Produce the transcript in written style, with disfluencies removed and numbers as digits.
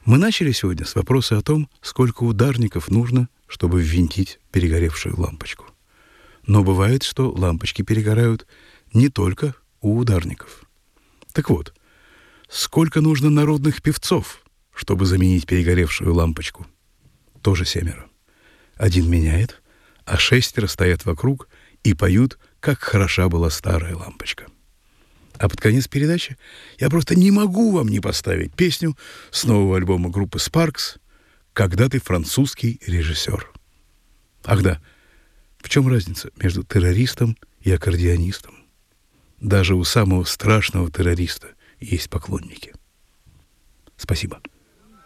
Мы начали сегодня с вопроса о том, сколько ударников нужно, чтобы ввинтить перегоревшую лампочку. Но бывает, что лампочки перегорают не только у ударников. Так вот, сколько нужно народных певцов, чтобы заменить перегоревшую лампочку? Тоже 7. Один меняет, а 6 стоят вокруг и поют, как хороша была старая лампочка. А под конец передачи я просто не могу вам не поставить песню с нового альбома группы Sparks «Когда ты французский режиссер». Ах да, в чем разница между террористом и аккордеонистом? Даже у самого страшного террориста есть поклонники. Спасибо.